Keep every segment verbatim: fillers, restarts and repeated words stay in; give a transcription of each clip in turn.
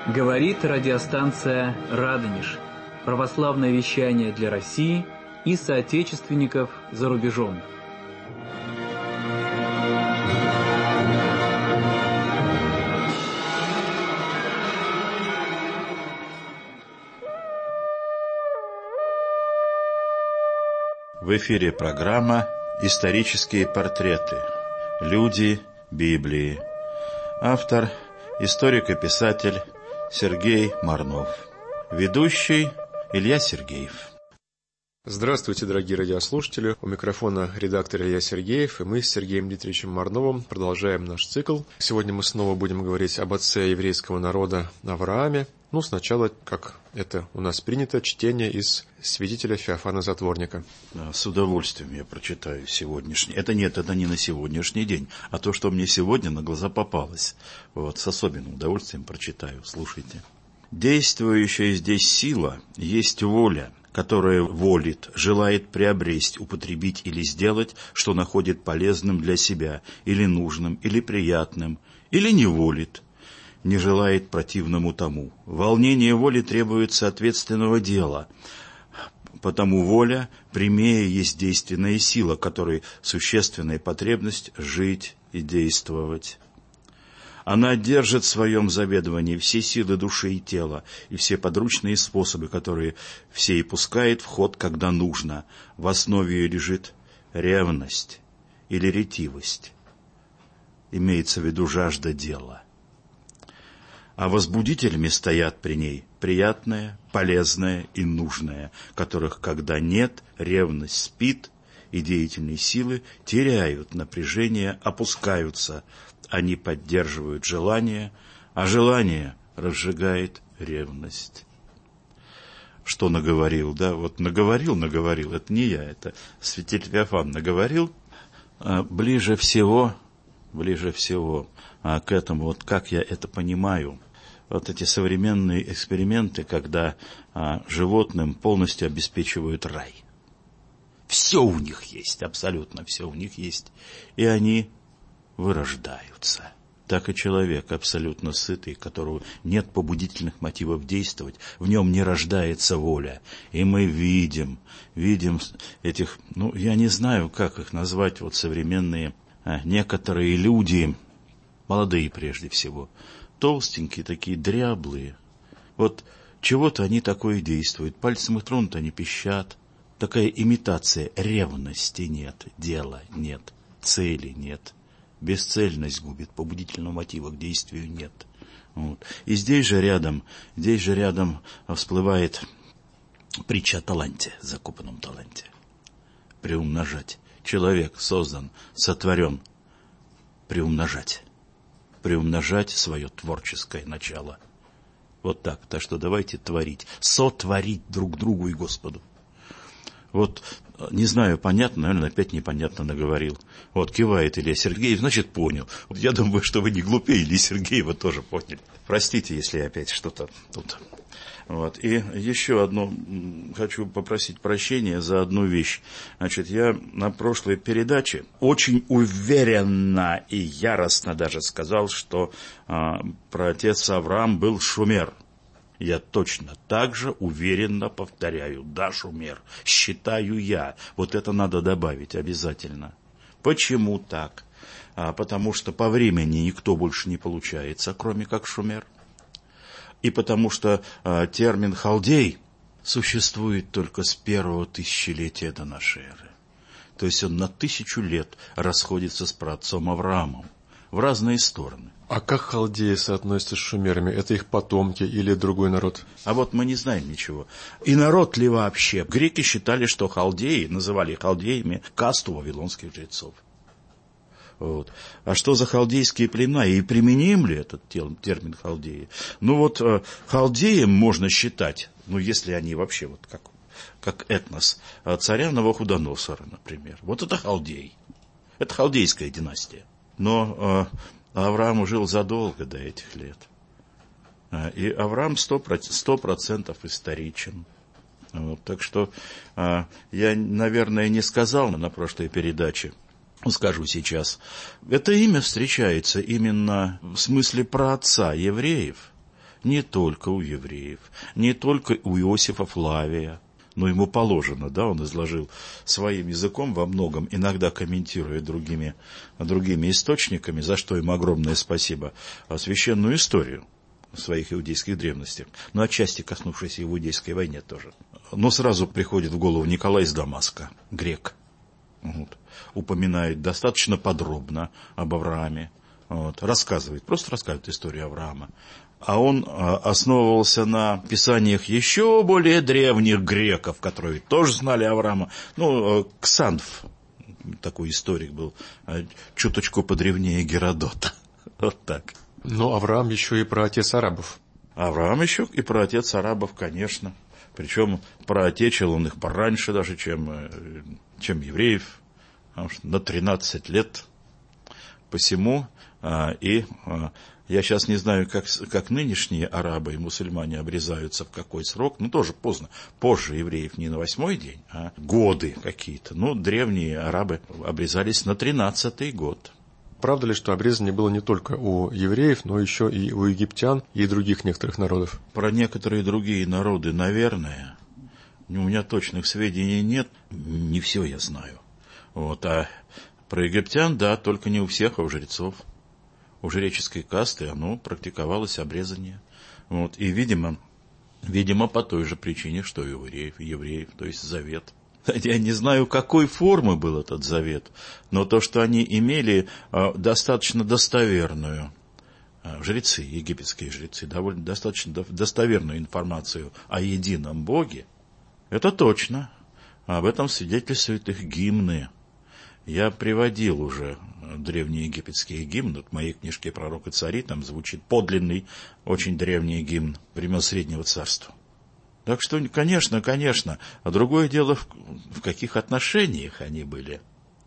Говорит радиостанция «Радонеж». Православное вещание для России и соотечественников за рубежом. В эфире программа «Исторические портреты. Люди Библии». Автор – историк и писатель Сергей Марнов. Ведущий – Илья Сергеев. Здравствуйте, дорогие радиослушатели. У микрофона редактор Илья Сергеев, и мы с Сергеем Дмитриевичем Марновым продолжаем наш цикл. Сегодня мы снова будем говорить об отце еврейского народа Аврааме. Ну, сначала, как это у нас принято, чтение из святителя Феофана Затворника. С удовольствием я прочитаю сегодняшний. Это нет, это не на сегодняшний день, а то, что мне сегодня на глаза попалось. Вот, с особенным удовольствием прочитаю. Слушайте. Действующая здесь сила есть воля, которая волит, желает приобрести, употребить или сделать, что находит полезным для себя, или нужным, или приятным, или не волит, не желает противному тому. Волнение воли требует соответственного дела, потому воля прямее есть действенная сила, которой существенная потребность жить и действовать. Она держит в своем заведовании все силы души и тела и все подручные способы, которые все и пускает в ход, когда нужно. В основе ее лежит ревность или ретивость. Имеется в виду жажда дела. А возбудителями стоят при ней приятное, полезное и нужное, которых, когда нет, ревность спит, и деятельные силы теряют напряжение, опускаются. Они поддерживают желание, а желание разжигает ревность. Что наговорил, да? Вот наговорил, наговорил, это не я, это святитель Феофан наговорил. А ближе всего, ближе всего а к этому, вот как я это понимаю, вот эти современные эксперименты, когда а, животным полностью обеспечивают рай. Все у них есть, абсолютно все у них есть. И они вырождаются. Так и человек, абсолютно сытый, которого нет побудительных мотивов действовать, в нем не рождается воля. И мы видим, видим этих, ну, я не знаю, как их назвать, вот современные, а, некоторые люди, молодые прежде всего, толстенькие такие, дряблые. Вот чего-то они такое действуют, пальцем их тронут, они пищат. Такая имитация, ревности нет, дела нет, цели нет. Бесцельность губит, побудительного мотива к действию нет. Вот. И здесь же рядом, здесь же рядом всплывает притча о таланте, закопанном таланте. Приумножать. Человек создан, сотворен. Приумножать. Приумножать свое творческое начало. Вот так. Так что давайте творить. Сотворить друг другу и Господу. Вот, не знаю, понятно, наверное, опять непонятно наговорил. Вот, кивает Илья Сергеев, значит, понял. Вот я думаю, что вы не глупее Ильи Сергеева тоже поняли. Простите, если я опять что-то тут. Вот. И еще одно, хочу попросить прощения за одну вещь. Значит, я на прошлой передаче очень уверенно и яростно даже сказал, что а, праотец Авраам был шумер. Я точно так же уверенно повторяю, да, шумер, считаю я. Вот это надо добавить обязательно. Почему так? А, потому что по времени никто больше не получается, кроме как шумер. И потому что а, термин халдей существует только с первого тысячелетия до нашей эры. То есть он на тысячу лет расходится с праотцом Авраамом в разные стороны. А как халдеи соотносятся с шумерами? Это их потомки или другой народ? А вот мы не знаем ничего. И народ ли вообще? Греки считали, что халдеи, называли халдеями касту вавилонских жрецов. Вот. А что за халдейские племена? И применим ли этот термин халдеи? Ну вот халдеем можно считать, ну если они вообще вот как, как этнос, царя Навуходоносора, например. Вот это халдей. Это халдейская династия. Но Авраам жил задолго до этих лет. И Авраам сто процентов историчен. Вот, так что я, наверное, не сказал на прошлой передаче, скажу сейчас. Это имя встречается именно в смысле праотца евреев. не только у евреев, не только у Иосифа Флавия, но ему положено, да, он изложил своим языком во многом, иногда комментируя другими, другими источниками, за что ему огромное спасибо, священную историю в своих иудейских древностях, но отчасти коснувшись и в иудейской войне тоже. Но сразу приходит в голову Николай из Дамаска, грек. Вот. Упоминает достаточно подробно об Аврааме, вот. Рассказывает, просто рассказывает историю Авраама. А он основывался на писаниях еще более древних греков, которые тоже знали Авраама. Ну, Ксанф, такой историк был, чуточку подревнее Геродота. Вот так. Но Авраам еще и праотец арабов. Авраам еще и праотец арабов, конечно. Причем праотечил он их пораньше даже, чем, чем евреев. Потому что на тринадцать лет. Посему и... Я сейчас не знаю, как, как нынешние арабы и мусульмане обрезаются, в какой срок. Ну, тоже поздно. Позже евреев не на восьмой день, а годы какие-то. Ну, древние арабы обрезались на тринадцатый год. Правда ли, что обрезание было не только у евреев, но еще и у египтян и других некоторых народов? Про некоторые другие народы, наверное. У меня точных сведений нет. Не все я знаю. Вот. А про египтян, да, только не у всех, а у жрецов. У жреческой касты оно практиковалось обрезание. Вот. И, видимо, видимо, по той же причине, что и у евреев, евреев, то есть завет. Я не знаю, какой формы был этот завет, но то, что они имели э, достаточно достоверную, э, жрецы, египетские жрецы, довольно достаточно до, достоверную информацию о едином Боге, это точно. Об этом свидетельствуют их гимны. Я приводил уже древнеегипетские гимны. В моей книжке «Пророк и цари» там звучит подлинный, очень древний гимн времен Среднего Царства. Так что, конечно, конечно. А другое дело, в, в каких отношениях они были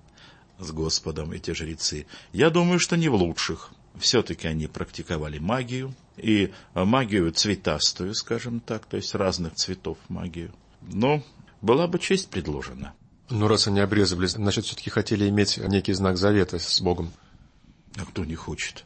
с Господом, эти жрецы. Я думаю, что не в лучших. Все-таки они практиковали магию. И магию цветастую, скажем так, то есть разных цветов магию. Но была бы честь предложена. Но раз они обрезывались, значит, все-таки хотели иметь некий знак завета с Богом. А кто не хочет?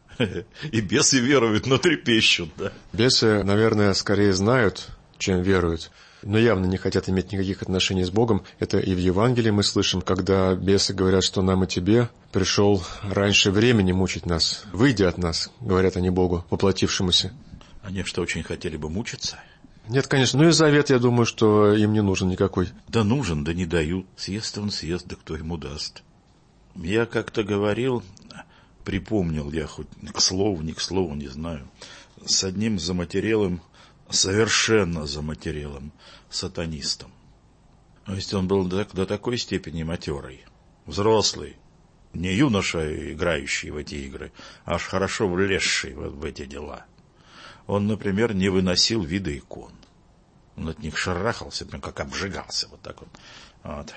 И бесы веруют, но трепещут, да? Бесы, наверное, скорее знают, чем веруют, но явно не хотят иметь никаких отношений с Богом. Это и в Евангелии мы слышим, когда бесы говорят, что нам и тебе пришел раньше времени мучить нас. Выйди от нас, говорят они Богу, воплотившемуся. Они что, очень хотели бы мучиться? Нет, конечно. Ну и завет, я думаю, что им не нужен никакой. Да нужен, да не дают. Съест он, съест, да кто ему даст. Я как-то говорил, припомнил я хоть к слову, не к слову, не знаю, с одним заматерелым, совершенно заматерелым сатанистом. То есть он был до, до такой степени матерый, взрослый, не юноша, играющий в эти игры, а аж хорошо влезший в, в эти дела. Он, например, не выносил вида икон. Он от них шарахался, прям как обжигался, вот так вот. Вот.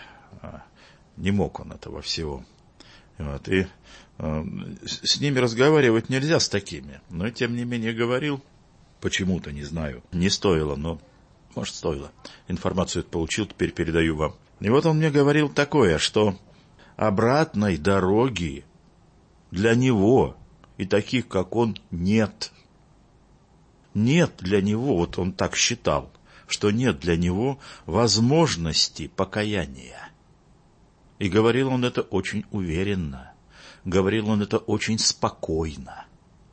Не мог он этого всего. Вот. И э, с ними разговаривать нельзя, с такими. Но, тем не менее, говорил, почему-то, не знаю, не стоило, но, может, стоило. Информацию эту получил, теперь передаю вам. И вот он мне говорил такое, что обратной дороги для него и таких, как он, нет. Нет для него, вот он так считал, что нет для него возможности покаяния. И говорил он это очень уверенно, говорил он это очень спокойно.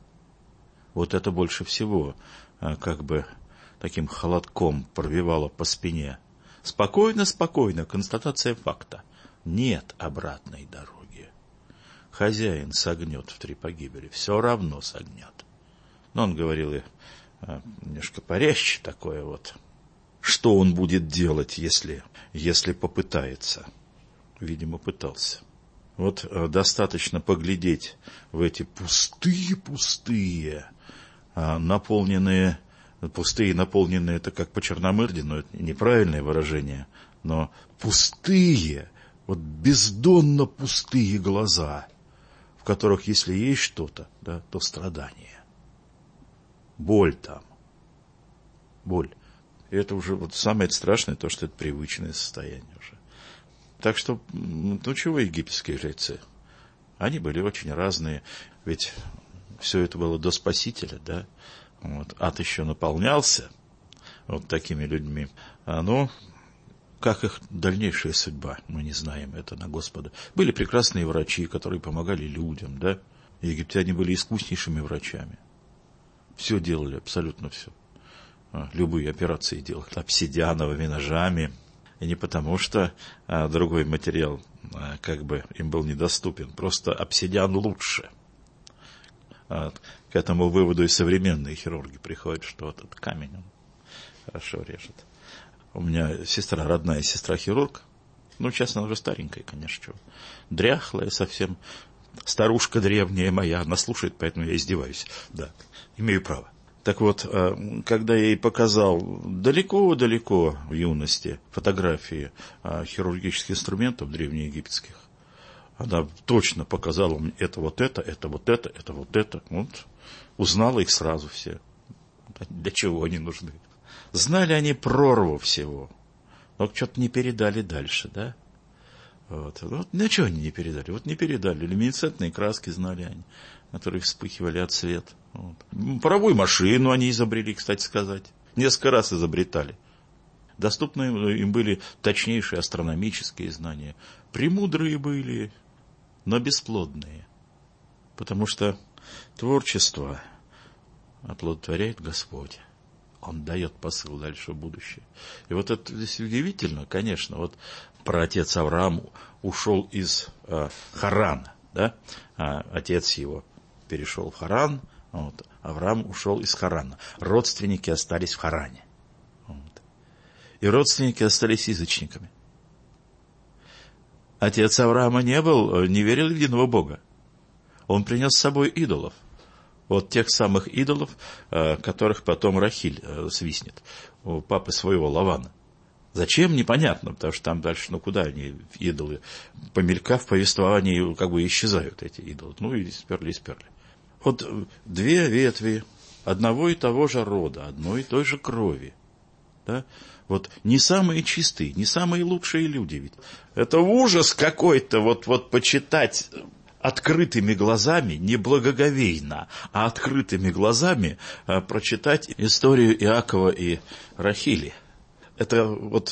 Вот это больше всего как бы таким холодком пробивало по спине. Спокойно, спокойно, констатация факта. Нет обратной дороги. Хозяин согнет в три погибели, все равно согнет. Но он говорил и немножко порезче такое вот. Что он будет делать, если, если попытается? Видимо, пытался. Вот достаточно поглядеть в эти пустые-пустые, наполненные, пустые, наполненные, это как по Черномырде, но это неправильное выражение, но пустые, вот бездонно пустые глаза, в которых, если есть что-то, да, то страдание. Боль там. Боль. И это уже вот самое страшное, то, что это привычное состояние уже. Так что, ну чего египетские жрецы? Они были очень разные. Ведь все это было до Спасителя, да? Вот, ад еще наполнялся вот такими людьми. А, ну, как их дальнейшая судьба, мы не знаем, это на Господа. Были прекрасные врачи, которые помогали людям, да. Египтяне были искуснейшими врачами. Все делали, абсолютно все. Любые операции делали обсидиановыми ножами. И не потому, что а, другой материал а, как бы им был недоступен. Просто обсидиан лучше. А, к этому выводу и современные хирурги приходят, что вот этот камень он хорошо режет. У меня сестра, родная сестра хирург. Ну, сейчас она уже старенькая, конечно. Чего. Дряхлая совсем. Старушка древняя моя. Она слушает, поэтому я издеваюсь. Да, имею право. Так вот, когда я ей показал далеко-далеко в юности фотографии хирургических инструментов древнеегипетских, она точно показала мне это вот это, это вот это, это вот это. Вот. Узнала их сразу все. Для чего они нужны? Знали они прорву всего, но что-то не передали дальше, да? Вот. Вот. Ну, чего они не передали? Вот не передали. Люминесцентные краски знали они, которые вспыхивали от света. Вот. Паровую машину они изобрели, кстати сказать. Несколько раз изобретали. Доступны им были точнейшие астрономические знания. Премудрые были, но бесплодные. Потому что творчество оплодотворяет Господь. Он дает посыл дальше в будущее. И вот это здесь удивительно, конечно. Вот праотец Авраам ушел из э, Харана. Да? А отец его перешел в Харан. Вот. Авраам ушел из Харана. Родственники остались в Харане. Вот. И родственники остались язычниками. Отец Авраама не был, не верил в единого Бога. Он принес с собой идолов. Вот тех самых идолов, которых потом Рахиль свистнет, у папы своего Лавана. Зачем, непонятно, потому что там дальше, ну куда они, идолы, по мелькам в повествовании как бы исчезают эти идолы. Ну и сперли, и сперли. Вот две ветви одного и того же рода, одной и той же крови. Да? Вот не самые чистые, не самые лучшие люди ведь. Это ужас какой-то, вот, вот почитать открытыми глазами, не благоговейно, а открытыми глазами а, прочитать историю Иакова и Рахили. Это вот,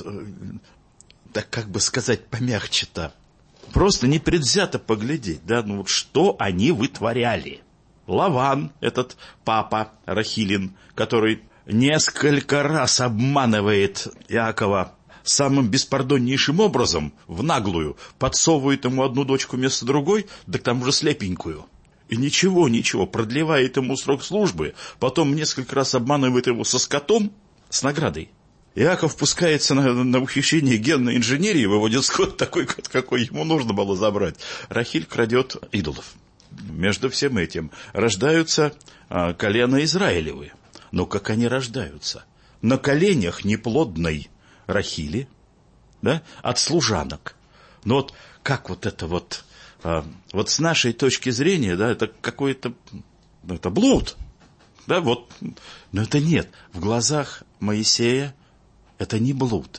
так как бы сказать помягче-то, просто непредвзято поглядеть, да, ну вот что они вытворяли. Лаван, этот папа Рахилин, который несколько раз обманывает Иакова самым беспардоннейшим образом, в наглую, подсовывает ему одну дочку вместо другой, да к тому же слепенькую. И ничего, ничего, продлевает ему срок службы, потом несколько раз обманывает его со скотом, с наградой. Иаков пускается на, на ухищрение генной инженерии, выводит скот такой, какой ему нужно было забрать. Рахиль крадет идолов. Между всем этим рождаются а, колена Израилевы. Но как они рождаются? На коленях неплодной Рахили, да, от служанок. Но вот как вот это вот, а, вот с нашей точки зрения, да, это какой-то, это блуд, да, вот, но это нет. В глазах Моисея это не блуд,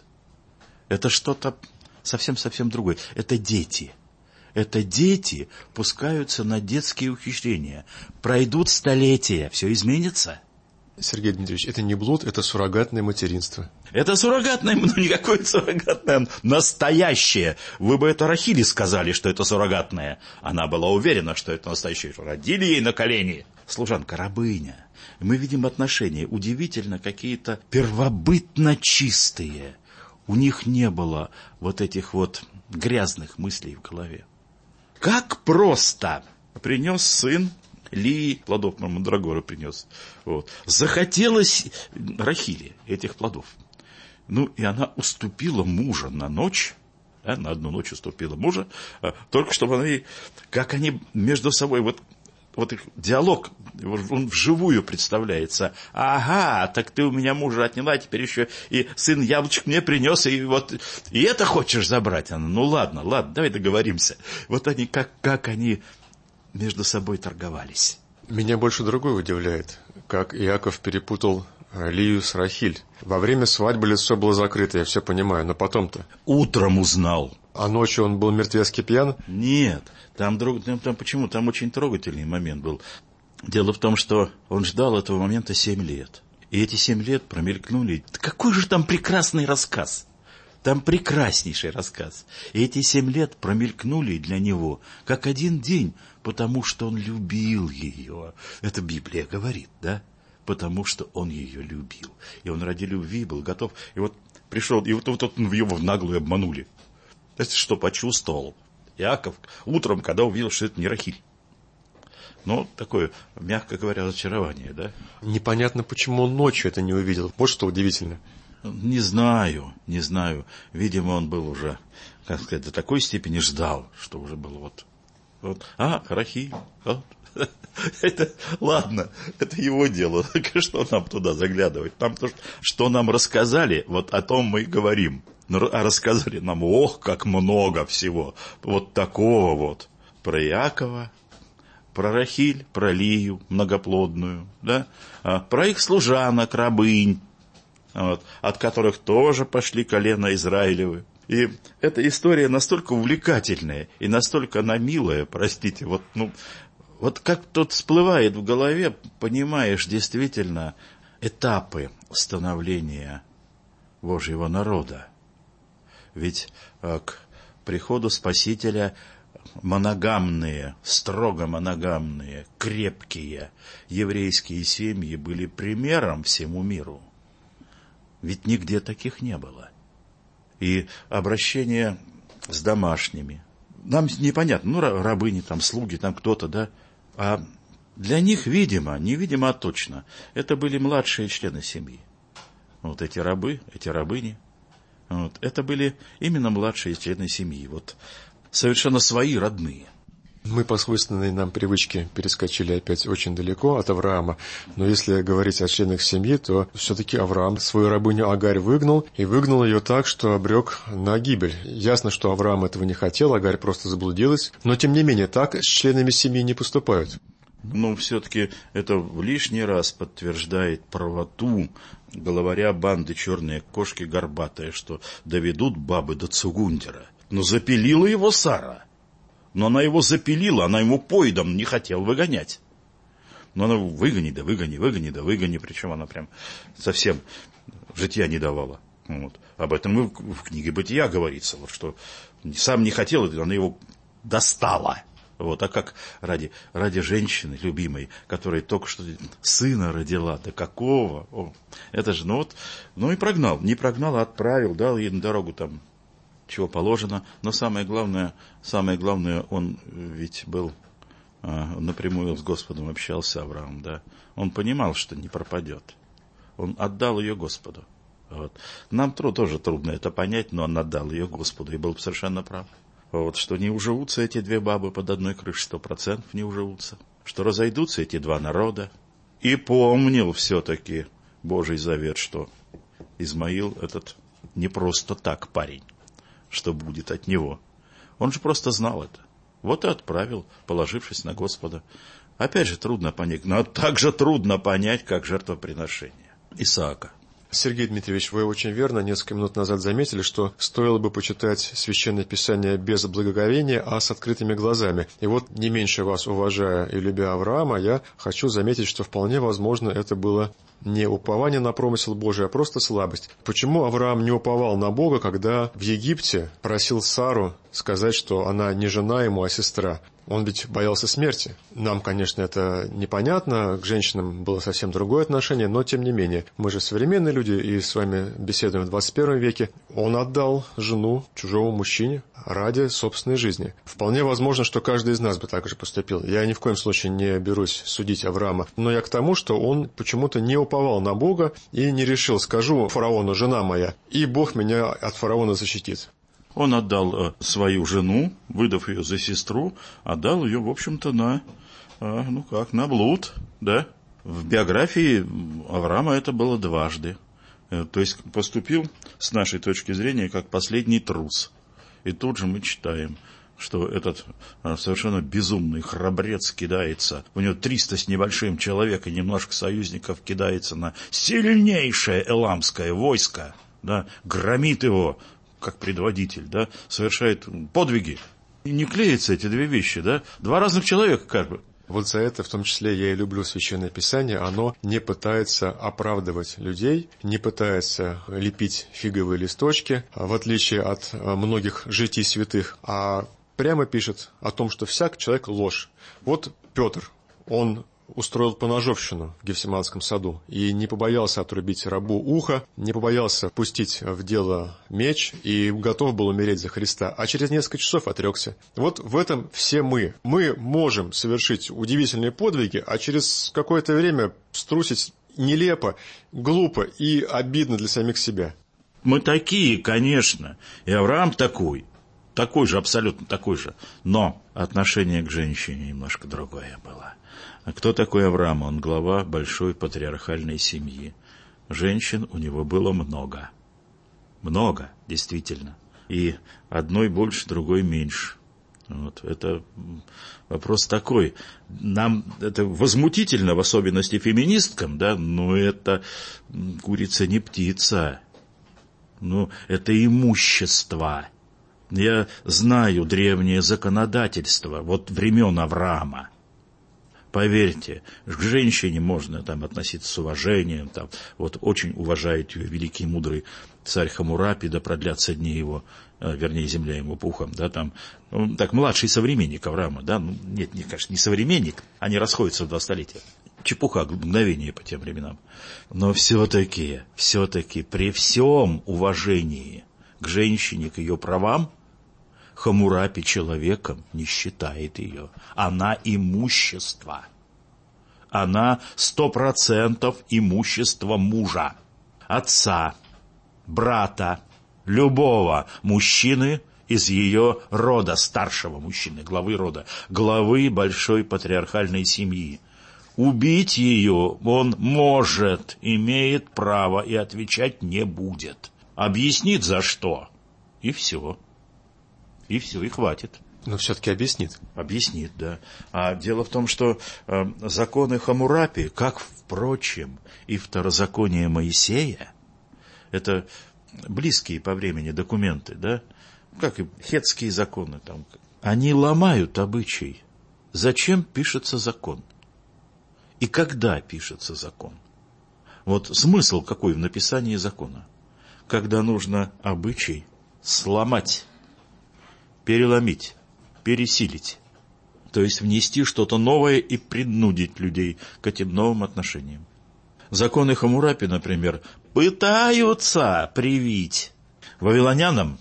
это что-то совсем-совсем другое. Это дети. Это дети пускаются на детские ухищрения. Пройдут столетия, все изменится. Сергей Дмитриевич, это не блуд, это суррогатное материнство. Это суррогатное, ну никакое суррогатное, настоящее. Вы бы это Рахили сказали, что это суррогатное. Она была уверена, что это настоящее. Родили ей на колени. Служанка, рабыня. Мы видим отношения удивительно какие-то первобытно чистые. У них не было вот этих вот грязных мыслей в голове. Как просто принес сын Лии, плодов мандрагоры принес. Вот. Захотелось Рахиле этих плодов. Ну, и она уступила мужа на ночь, да, на одну ночь уступила мужа, только чтобы она ей, как они между собой, вот, вот их диалог, он вживую представляется. Ага, так ты у меня мужа отняла, теперь еще и сын яблочек мне принес, и вот, и это хочешь забрать? Она, ну ладно, ладно, давай договоримся. Вот они, как, как они между собой торговались. Меня больше другое удивляет, как Иаков перепутал Лию с Рахиль. Во время свадьбы лицо было закрыто, я все понимаю, но потом-то... Утром узнал. А ночью он был мертвецки пьян? Нет, там, друг, там, там почему? Там очень трогательный момент был. Дело в том, что он ждал этого момента семь лет. И эти семь лет промелькнули. Какой же там прекрасный рассказ! Там прекраснейший рассказ. И эти семь лет промелькнули для него, как один день, потому что он любил ее. Это Библия говорит, да? Потому что он ее любил. И он ради любви был готов. И вот пришел, и вот, вот, вот его в наглую обманули. Это что почувствовал Иаков утром, когда увидел, что это не Рахиль. Ну, такое, мягко говоря, разочарование, да? Непонятно, почему он ночью это не увидел. Вот что удивительно. Не знаю, не знаю. Видимо, он был уже, как сказать, до такой степени ждал, что уже было вот... вот а, Рахиль, вот. Это, ладно, это его дело. Что нам туда заглядывать? Нам то, что нам рассказали, вот о том мы и говорим. А рассказали нам, ох, как много всего. Вот такого вот. Про Иакова, про Рахиль, про Лию многоплодную, да? А про их служанок, рабынь, вот, от которых тоже пошли колена Израилевы. И эта история настолько увлекательная и настолько она милая, простите, вот, ну, вот как тут всплывает в голове, понимаешь действительно этапы становления Божьего народа. Ведь э, к приходу Спасителя моногамные, строго моногамные, крепкие еврейские семьи были примером всему миру. Ведь нигде таких не было. И обращение с домашними. Нам непонятно, ну, рабыни, там, слуги, там кто-то, да. А для них, видимо, невидимо, а точно, это были младшие члены семьи. Вот эти рабы, эти рабыни. Вот, это были именно младшие члены семьи. Вот совершенно свои, родные. Мы по свойственной нам привычке перескочили опять очень далеко от Авраама. Но если говорить о членах семьи, то все-таки Авраам свою рабыню Агарь выгнал, и выгнал ее так, что обрек на гибель. Ясно, что Авраам этого не хотел, Агарь просто заблудилась. Но, тем не менее, так с членами семьи не поступают. Ну, все-таки это в лишний раз подтверждает правоту главаря банды «Черные кошки» Горбатые, что доведут бабы до Цугундера. Но запилила его Сара. Но она его запилила, она ему поедом не хотела выгонять. Но она выгони, да выгони, выгони, да выгони. Причем она прям совсем житья не давала. Вот. Об этом и в книге «Бытия» говорится, вот, что сам не хотел, она его достала. Вот. А как ради, ради женщины любимой, которая только что сына родила, да какого? О, это же, ну вот, ну и прогнал. Не прогнал, а отправил, дал ей на дорогу там, чего положено. Но самое главное, самое главное, он ведь был, а, напрямую с Господом общался, Авраам, да. Он понимал, что не пропадет. Он отдал ее Господу. Вот. Нам тоже трудно это понять, но он отдал ее Господу и был совершенно прав. Вот, что не уживутся эти две бабы под одной крышей, сто процентов не уживутся. Что разойдутся эти два народа. И помнил все-таки Божий завет, что Измаил этот не просто так парень, что будет от него. Он же просто знал это. Вот и отправил, положившись на Господа. Опять же трудно понять, но так же трудно понять, как жертвоприношение Исаака. Сергей Дмитриевич, вы очень верно несколько минут назад заметили, что стоило бы почитать Священное Писание без благоговения, а с открытыми глазами. И вот, не меньше вас уважая и любя Авраама, я хочу заметить, что вполне возможно это было не упование на промысел Божий, а просто слабость. Почему Авраам не уповал на Бога, когда в Египте просил Сару сказать, что она не жена ему, а сестра? Он ведь боялся смерти. Нам, конечно, это непонятно, к женщинам было совсем другое отношение, но тем не менее, мы же современные люди и с вами беседуем в двадцать первом веке. Он отдал жену чужому мужчине ради собственной жизни. Вполне возможно, что каждый из нас бы так же поступил. Я ни в коем случае не берусь судить Авраама, но я к тому, что он почему-то не уповал на Бога и не решил, скажу фараону, жена моя, и Бог меня от фараона защитит. Он отдал э, свою жену, выдав ее за сестру, отдал ее, в общем-то, на, э, ну как, на блуд, да. В биографии Авраама это было дважды. Э, то есть поступил, с нашей точки зрения, как последний трус. И тут же мы читаем, что этот э, совершенно безумный храбрец кидается, у него триста с небольшим человек и немножко союзников кидается на сильнейшее эламское войско, да, громит его, как предводитель, да, совершает подвиги. И не клеятся эти две вещи, да. Два разных человека, как бы. Вот за это в том числе я и люблю Священное Писание. Оно не пытается оправдывать людей, не пытается лепить фиговые листочки, в отличие от многих житий святых, а прямо пишет о том, что всяк человек ложь. Вот Петр, он устроил поножовщину в Гефсиманском саду и не побоялся отрубить рабу ухо, не побоялся пустить в дело меч и готов был умереть за Христа, а через несколько часов отрекся. Вот в этом все мы. Мы можем совершить удивительные подвиги, а через какое-то время струсить нелепо, глупо и обидно для самих себя. Мы такие, конечно, и Авраам такой, такой же, абсолютно такой же, но отношение к женщине немножко другое было. А кто такой Авраам? Он глава большой патриархальной семьи. Женщин у него было много. Много, действительно. И одной больше, другой меньше. Вот. Это вопрос такой. Нам это возмутительно, в особенности феминисткам, да, но это курица не птица. Ну, это имущество. Я знаю древнее законодательство, вот времен Авраама. Поверьте, к женщине можно там относиться с уважением, там, вот очень уважает ее великий мудрый царь Хаммурапи, да продлятся дни его, вернее, земля ему пухом, да, там, ну, так, младший современник Авраама, да, ну, нет, не, конечно, не современник, они расходятся в два столетия. Чепуха, мгновение по тем временам. Но все-таки, все-таки при всем уважении к женщине, к ее правам, Хаммурапи человеком не считает ее. Она имущество. Она сто процентов имущество мужа, отца, брата, любого мужчины из ее рода, старшего мужчины, главы рода, главы большой патриархальной семьи. Убить ее он может, имеет право и отвечать не будет. Объяснит за что, и все. И все, и хватит. Но все-таки объяснит. Объяснит, да. А дело в том, что э, законы Хаммурапи, как, впрочем, и второзаконие Моисея, это близкие по времени документы, да, как и хетские законы, там, они ломают обычай. Зачем пишется закон? И когда пишется закон? Вот смысл какой в написании закона? Когда нужно обычай сломать, переломить, пересилить, то есть внести что-то новое и принудить людей к этим новым отношениям. Законы Хаммурапи, например, пытаются привить вавилонянам,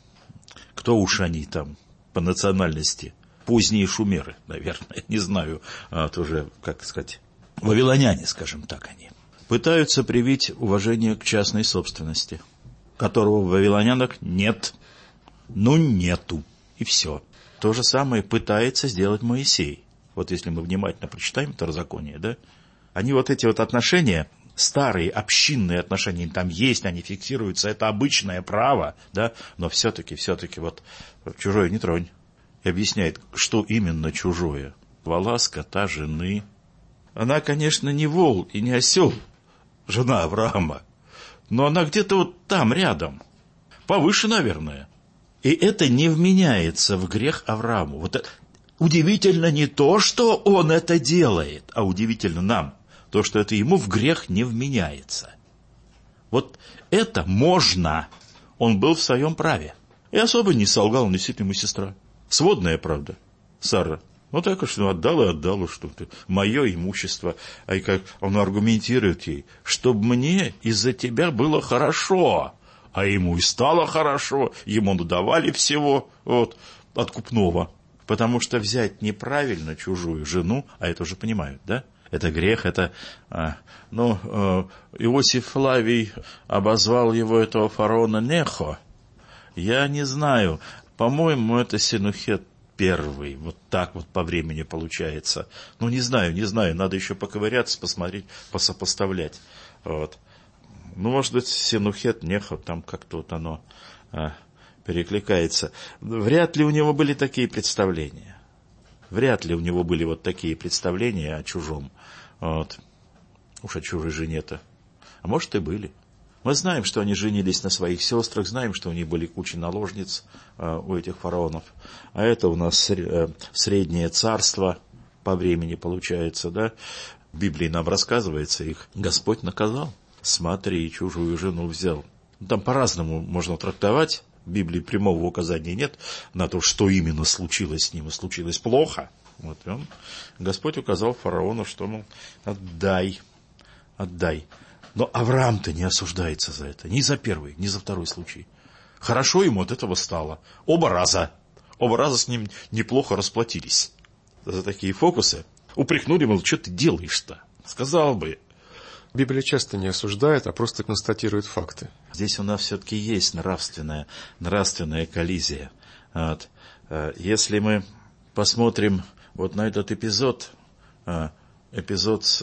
кто уж они там по национальности, поздние шумеры, наверное, не знаю, а то уже, как сказать, вавилоняне, скажем так, они, пытаются привить уважение к частной собственности, которого в вавилонянах нет, ну нету. И все. То же самое пытается сделать Моисей. Вот если мы внимательно прочитаем Второзаконие, да, они вот эти вот отношения, старые общинные отношения, там есть, они фиксируются, это обычное право, да, но все-таки, все-таки вот чужое не тронь. И объясняет, что именно чужое. Вала, скота, жены. Она, конечно, не вол и не осел, жена Авраама, но она где-то вот там, рядом, повыше, наверное. И это не вменяется в грех Аврааму. Вот это, удивительно не то, что он это делает, а удивительно нам, то, что это ему в грех не вменяется. Вот это можно. Он был в своем праве. И особо не солгал, он действительно ему сестра. Сводная правда, Сара. Ну так что отдала и отдала, что ты, мое имущество. А и как он аргументирует ей, чтобы мне из-за тебя было хорошо. А ему и стало хорошо, ему надавали всего вот, откупного. Потому что взять неправильно чужую жену, а это уже понимают, да? Это грех, это... А, ну, а, Иосиф Флавий обозвал его, этого фараона, Нехо. Я не знаю, по-моему, это Сенухет первый, вот так вот по времени получается. Ну, не знаю, не знаю, надо еще поковыряться, посмотреть, посопоставлять, вот. Ну, может быть, Сенухет, Нехо, там как-то вот оно а, перекликается. Вряд ли у него были такие представления. Вряд ли у него были вот такие представления о чужом. Вот. Уж о чужой жене-то. А может, и были. Мы знаем, что они женились на своих сестрах, знаем, что у них были куча наложниц а, у этих фараонов. А это у нас среднее царство. по времени получается, да? В Библии нам рассказывается, их Господь наказал. Смотри, чужую жену взял. Там по-разному можно трактовать. В Библии прямого указания нет на то, что именно случилось с ним, и случилось плохо. Вот, и он, Господь указал фараону, что, мол, отдай, отдай. Но Авраам-то не осуждается за это, ни за первый, ни за второй случай. Хорошо ему от этого стало. Оба раза. Оба раза с ним неплохо расплатились за такие фокусы. Упрекнули, мол, что ты делаешь-то? Сказал бы. Библия часто не осуждает, а просто констатирует факты. Здесь у нас все-таки есть нравственная, нравственная коллизия. Вот. Если мы посмотрим вот на этот эпизод, эпизод с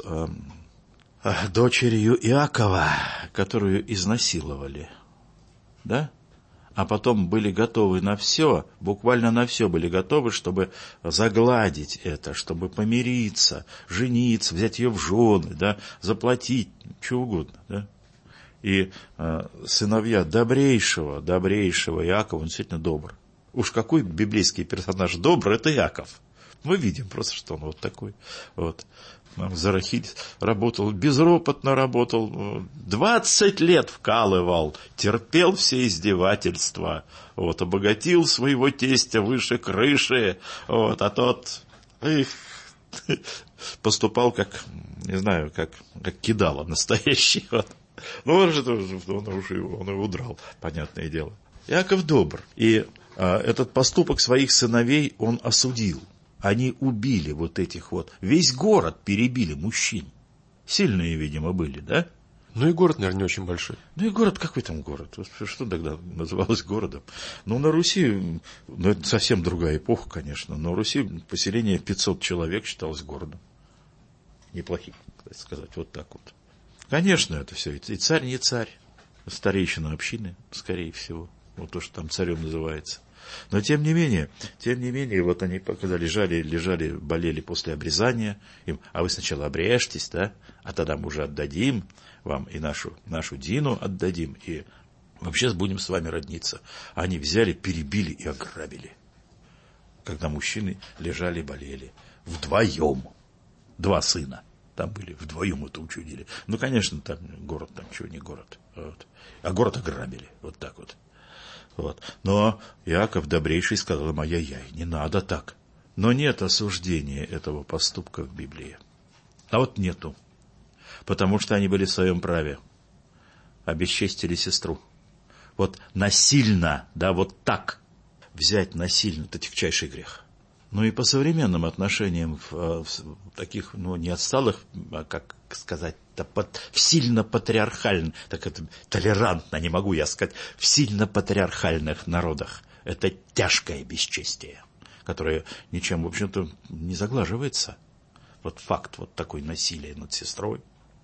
дочерью Иакова, которую изнасиловали, да? А потом были готовы на все, буквально на все были готовы, чтобы загладить это, чтобы помириться, жениться, взять ее в жены, да, заплатить, что угодно, да. И э, сыновья добрейшего, добрейшего Иакова, он действительно добр. Уж какой библейский персонаж добр, это Иаков. Мы видим просто, что он вот такой. Вот. Зарахиль работал, безропотно работал, двадцать лет вкалывал, терпел все издевательства, вот, обогатил своего тестя выше крыши, вот, а тот эх, поступал как, не знаю, как, как кидало настоящий. Вот. Ну, он же он, он его удрал, понятное дело. Иаков добр, и а, этот поступок своих сыновей он осудил. Они убили вот этих вот, весь город перебили мужчин. Сильные, видимо, были, да? Ну и город, наверное, не очень большой. Ну и город, какой там город? Что тогда называлось городом? Ну, на Руси, ну это совсем другая эпоха, конечно, но на Руси поселение пятьсот человек считалось городом. Неплохим, так сказать, вот так вот. Конечно, это все, и царь не царь, старейшина общины, скорее всего, вот то, что там царем называется. Но тем не менее, тем не менее, вот они, когда лежали, лежали, болели после обрезания, им, а вы сначала обрежьтесь, да, а тогда мы уже отдадим вам и нашу, нашу Дину отдадим, и вообще будем с вами родниться. Они взяли, перебили и ограбили, когда мужчины лежали, болели. Вдвоем. Два сына там были, вдвоем это учудили. Ну, конечно, там город, там чего не город. Вот. А город ограбили, вот так вот. Вот. Но Иаков добрейший сказал им: ай-яй-яй, не надо так. Но нет осуждения этого поступка в Библии. А вот нету. Потому что они были в своем праве. Обесчестили сестру. Вот насильно, да, вот так взять насильно, это тягчайший грех. Ну и по современным отношениям в, в таких, ну, не отсталых, а как сказать-то, под, в сильно патриархальных, так это толерантно, не могу я сказать, в сильно патриархальных народах. Это тяжкое бесчестие, которое ничем, в общем-то, не заглаживается. Вот факт вот такой насилия над сестрой.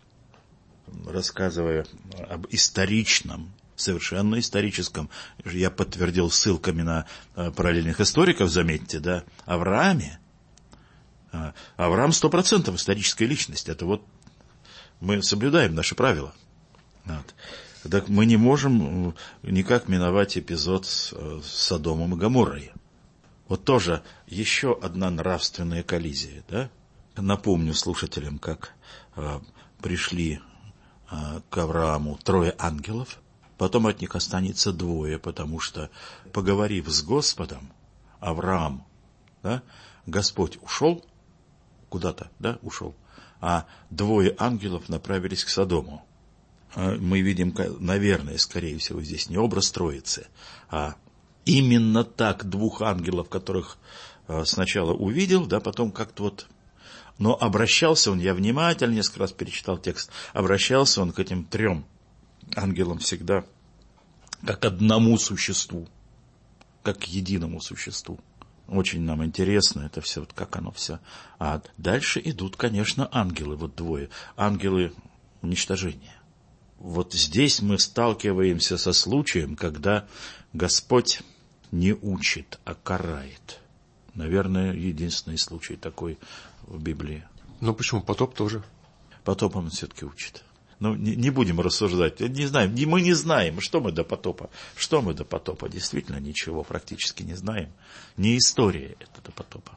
Рассказывая об историчном, совершенно историческом, я подтвердил ссылками на э, параллельных историков, заметьте, да, Аврааме. Э, Авраам сто процентов историческая личность. Это вот мы соблюдаем наши правила. Вот. Так мы не можем никак миновать эпизод с, с Содомом и Гоморрой. Вот тоже еще одна нравственная коллизия, да? Напомню слушателям, как э, пришли э, к Аврааму трое ангелов. Потом от них останется двое, потому что, поговорив с Господом, Авраам, да, Господь ушел куда-то, да, ушел, а двое ангелов направились к Содому. Мы видим, наверное, скорее всего, здесь не образ Троицы, а именно так двух ангелов, которых сначала увидел, да, потом как-то вот... Но обращался он, я внимательно несколько раз перечитал текст, обращался он к этим трем ангелам всегда как одному существу, как к единому существу. Очень нам интересно это все, вот как оно все. А дальше идут, конечно, ангелы, вот двое. Ангелы уничтожения. Вот здесь мы сталкиваемся со случаем, когда Господь не учит, а карает. Наверное, единственный случай такой в Библии. Ну почему? Потоп тоже. Потопом он все-таки учит. Ну, не, не будем рассуждать. Не знаем, не, мы не знаем, что мы до потопа. Что мы до потопа? Действительно, ничего практически не знаем. Не история это до потопа.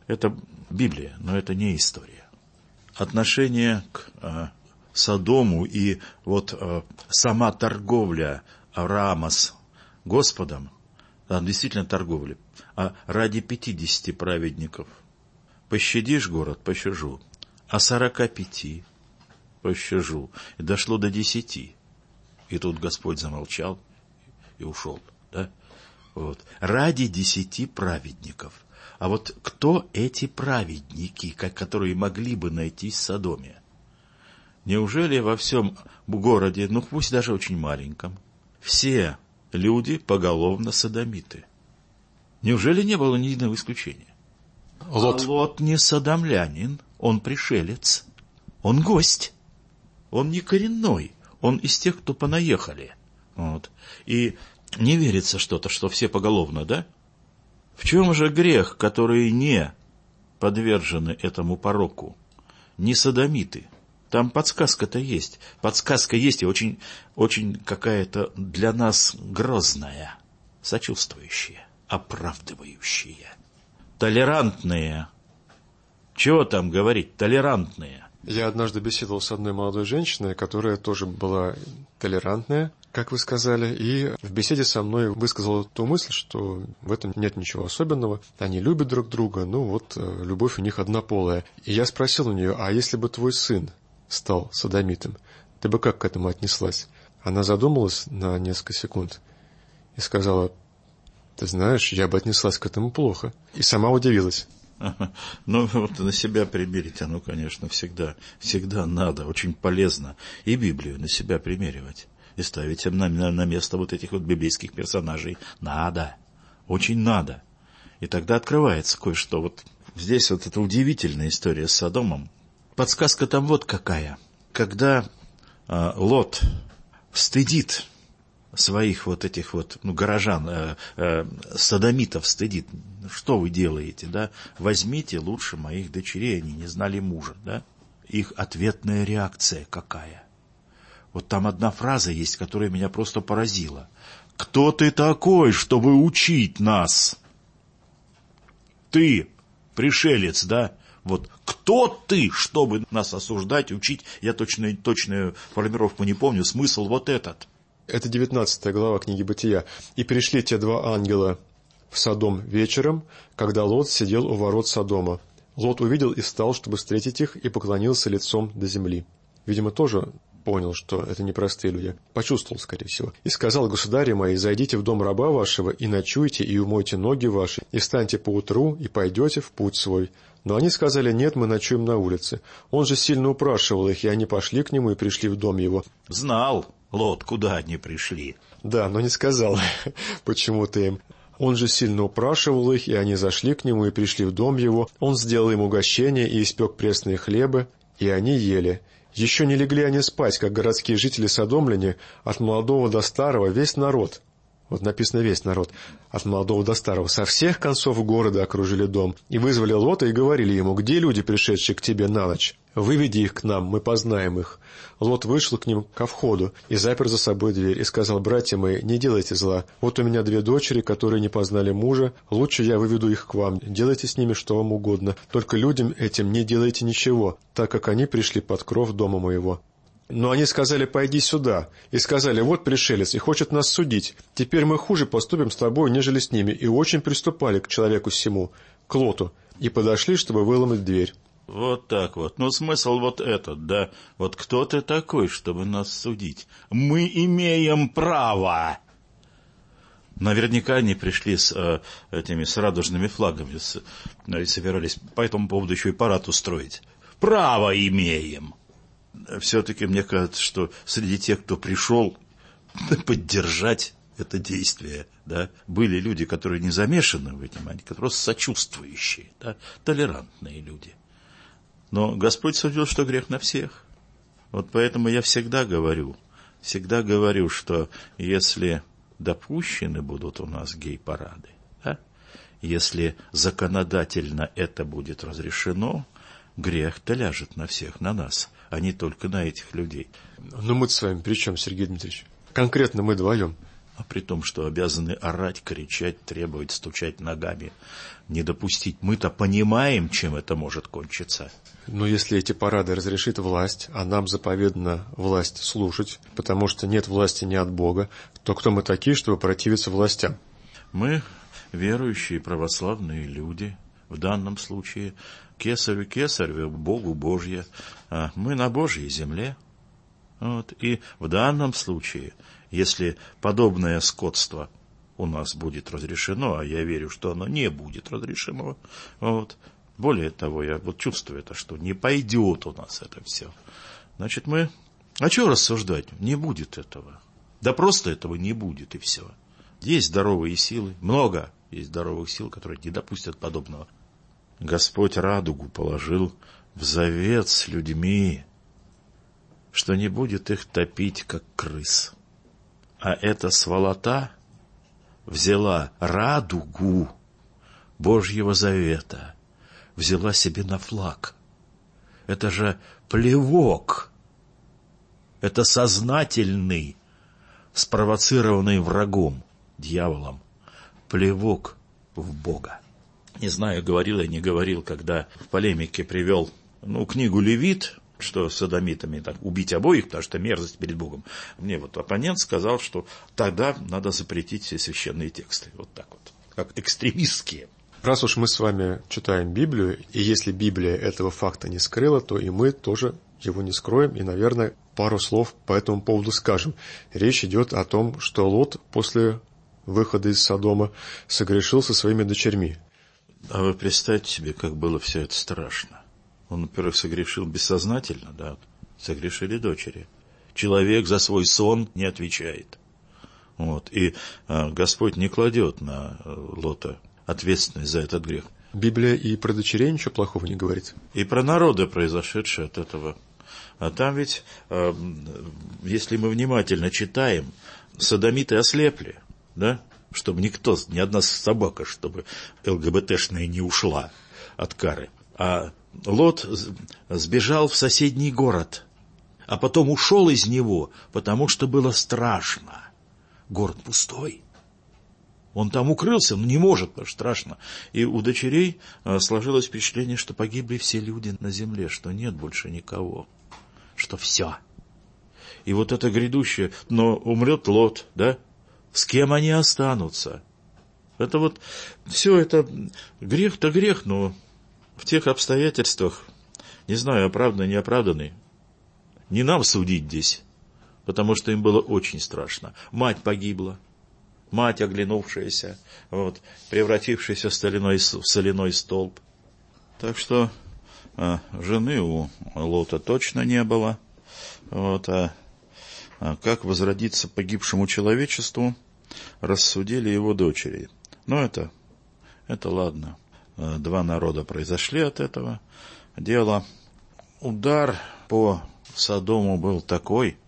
Это Библия, но это не история. Отношение к э, Содому и вот э, сама торговля Авраама с Господом, там действительно торговля, а ради пятидесяти праведников пощадишь город, пощажу, а сорока пяти пощажу. И дошло до десяти. И тут Господь замолчал и ушел. Да? Вот. Ради десяти праведников. А вот кто эти праведники, которые могли бы найтись в Содоме? Неужели во всем городе, ну пусть даже очень маленьком, все люди поголовно содомиты? Неужели не было ни единого исключения? Лот. А Лот не содомлянин, он пришелец, он гость, он не коренной, он из тех, кто понаехали. Вот. И не верится что-то, что все поголовно, да? В чем же грех, которые не подвержены этому пороку, не содомиты? Там подсказка-то есть. Подсказка есть и очень, очень какая-то для нас грозная, сочувствующая, оправдывающая, толерантная. Чего там говорить, толерантные? Я однажды беседовал с одной молодой женщиной, которая тоже была толерантная, как вы сказали, и в беседе со мной высказала ту мысль, что в этом нет ничего особенного, они любят друг друга, ну вот любовь у них однополая. И я спросил у нее, а если бы твой сын стал содомитом, ты бы как к этому отнеслась? Она задумалась на несколько секунд и сказала, ты знаешь, я бы отнеслась к этому плохо. И сама удивилась. Ну, вот на себя примерить, оно, конечно, всегда, всегда надо, очень полезно. И Библию на себя примеривать. И ставить на, на, на место вот этих вот библейских персонажей. Надо, очень надо. И тогда открывается кое-что. Вот здесь вот эта удивительная история с Содомом. Подсказка там вот какая. Когда э, Лот стыдит своих вот этих вот, ну, горожан, э, э, содомитов стыдит. Что вы делаете, да? Возьмите лучше моих дочерей, они не знали мужа, да? Их ответная реакция какая? Вот там одна фраза есть, которая меня просто поразила. Кто ты такой, чтобы учить нас? Ты, пришелец, да? Вот кто ты, чтобы нас осуждать, учить? Я точно, точную формулировку не помню, смысл вот этот. Это девятнадцатая глава книги Бытия. «И пришли те два ангела в Содом вечером, когда Лот сидел у ворот Содома. Лот увидел и встал, чтобы встретить их, и поклонился лицом до земли». Видимо, тоже понял, что это непростые люди. Почувствовал, скорее всего. «И сказал: государи мои, зайдите в дом раба вашего, и ночуйте, и умойте ноги ваши, и встаньте поутру, и пойдете в путь свой». Но они сказали: нет, мы ночуем на улице. Он же сильно упрашивал их, и они пошли к нему и пришли в дом его. Знал Лот, куда они пришли. Да, но не сказал почему-то им. Он же сильно упрашивал их, и они зашли к нему и пришли в дом его. Он сделал им угощение и испек пресные хлебы, и они ели. Еще не легли они спать, как городские жители-содомляне, от молодого до старого, весь народ. Вот написано «весь народ», от молодого до старого, со всех концов города окружили дом, и вызвали Лота и говорили ему: где люди, пришедшие к тебе на ночь? Выведи их к нам, мы познаем их. Лот вышел к ним ко входу и запер за собой дверь, и сказал: братья мои, не делайте зла. Вот у меня две дочери, которые не познали мужа, лучше я выведу их к вам, делайте с ними что вам угодно, только людям этим не делайте ничего, так как они пришли под кров дома моего. Но они сказали: пойди сюда, и сказали: вот пришелец, и хочет нас судить. Теперь мы хуже поступим с тобой, нежели с ними, и очень приступали к человеку сему, к Лоту, и подошли, чтобы выломать дверь. Вот так вот. Ну, смысл вот этот, да. Вот кто ты такой, чтобы нас судить? Мы имеем право. Наверняка они пришли с э, этими с радужными флагами с, и собирались по этому поводу еще и парад устроить. Право имеем. Все-таки мне кажется, что среди тех, кто пришел поддержать это действие, да, были люди, которые не замешаны в этом, они просто сочувствующие, да, толерантные люди. Но Господь судил, что грех на всех. Вот поэтому я всегда говорю, всегда говорю, что если допущены будут у нас гей-парады, да, если законодательно это будет разрешено, грех-то ляжет на всех, на нас, а не только на этих людей. Но мы-то с вами при чем, Сергей Дмитриевич? Конкретно мы вдвоем. А при том, что обязаны орать, кричать, требовать, стучать ногами, не допустить. Мы-то понимаем, чем это может кончиться. Но если эти парады разрешит власть, а нам заповедано власть слушать, потому что нет власти не от Бога, то кто мы такие, чтобы противиться властям? Мы верующие православные люди, в данном случае кесарю кесарю, Богу Божье, а мы на Божьей земле. Вот. И в данном случае, если подобное скотство у нас будет разрешено, а я верю, что оно не будет разрешено, вот, более того, я вот чувствую это, что не пойдет у нас это все, значит, мы... А что рассуждать? Не будет этого. Да просто этого не будет, и все. Есть здоровые силы, много есть здоровых сил, которые не допустят подобного. Господь радугу положил в завет с людьми, что не будет их топить, как крыс. А эта сволота взяла радугу Божьего завета, взяла себе на флаг. Это же плевок. Это сознательный, спровоцированный врагом, дьяволом, плевок в Бога. Не знаю, говорил я, не говорил, когда в полемике привел, ну, книгу Левит, что содомитами так, убить обоих, потому что мерзость перед Богом. Мне вот оппонент сказал, что тогда надо запретить все священные тексты. Вот так вот, как экстремистские. Раз уж мы с вами читаем Библию, и если Библия этого факта не скрыла, то и мы тоже его не скроем, и, наверное, пару слов по этому поводу скажем. Речь идет о том, что Лот после выхода из Содома согрешил со своими дочерьми. А вы представьте себе, как было все это страшно. Он, во-первых, согрешил бессознательно, да, согрешили дочери. Человек за свой сон не отвечает. Вот. И а, Господь не кладет на Лота ответственность за этот грех. Библия и про дочерей ничего плохого не говорит. И про народы, произошедшие от этого. А там ведь, а, если мы внимательно читаем, содомиты ослепли, да, чтобы никто, ни одна собака, чтобы ЛГБТшная не ушла от кары. А Лот сбежал в соседний город, а потом ушел из него, потому что было страшно. Город пустой. Он там укрылся, но не может, потому что страшно. И у дочерей сложилось впечатление, что погибли все люди на земле, что нет больше никого, что все. И вот это грядущее, но умрет Лот, да? С кем они останутся? Это вот, все это, грех-то грех, но в тех обстоятельствах, не знаю, оправданный, неоправданный, не нам судить здесь, потому что им было очень страшно. Мать погибла, мать оглянувшаяся, вот, превратившаяся в соляной, в соляной столб. Так что а, жены у Лота точно не было. Вот, а, а как возродиться погибшему человечеству, рассудили его дочери. Но это, это ладно. Два народа произошли от этого дела. Удар по Содому был такой,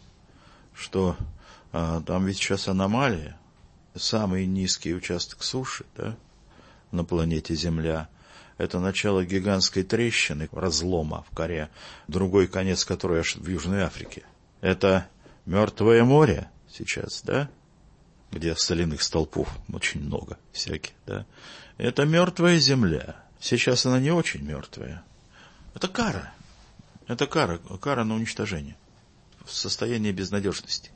что а, там ведь сейчас аномалия. Самый низкий участок суши, да, на планете Земля. Это начало гигантской трещины, разлома в коре, другой конец которой аж в Южной Африке. Это Мертвое море сейчас, да, где соляных столпов очень много всяких, да. Это мертвая земля. Сейчас она не очень мертвая. Это кара. Это кара, кара на уничтожение. В состоянии безнадежности.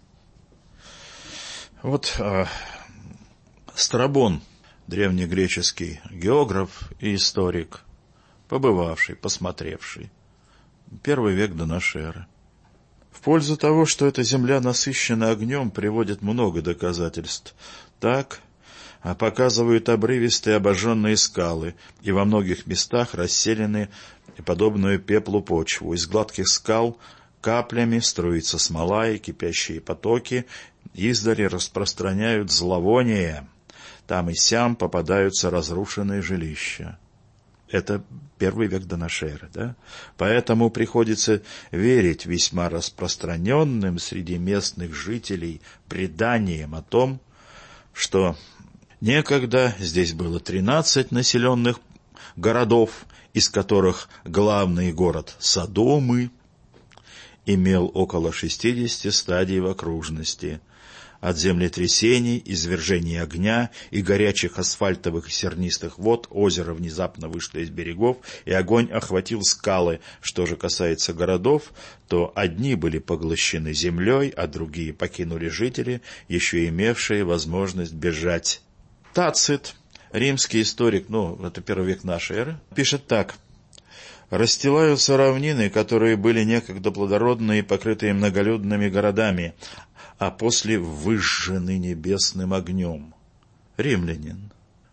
Вот а, Страбон, древнегреческий географ и историк, побывавший, посмотревший. Первый век до нашей эры. В пользу того, что эта земля насыщена огнем, приводит много доказательств. Так показывают обрывистые обожженные скалы, и во многих местах расселены подобную пеплу почву. Из гладких скал каплями струится смола, и кипящие потоки издали распространяют зловоние. Там и сям попадаются разрушенные жилища. Это первый век до нашей эры, да? Поэтому приходится верить весьма распространенным среди местных жителей преданиям о том, что некогда здесь было тринадцать населенных городов, из которых главный город Содомы имел около шестидесяти стадий в окружности, От землетрясений, извержений огня и горячих асфальтовых и сернистых вод озеро внезапно вышло из берегов, и огонь охватил скалы. Что же касается городов, то одни были поглощены землей, а другие покинули жители, еще имевшие возможность бежать. Тацит, римский историк, ну, это первый век нашей эры, пишет так. «Расстилаются равнины, которые были некогда плодородные и покрытые многолюдными городами, а после выжжены небесным огнем». Римлянин.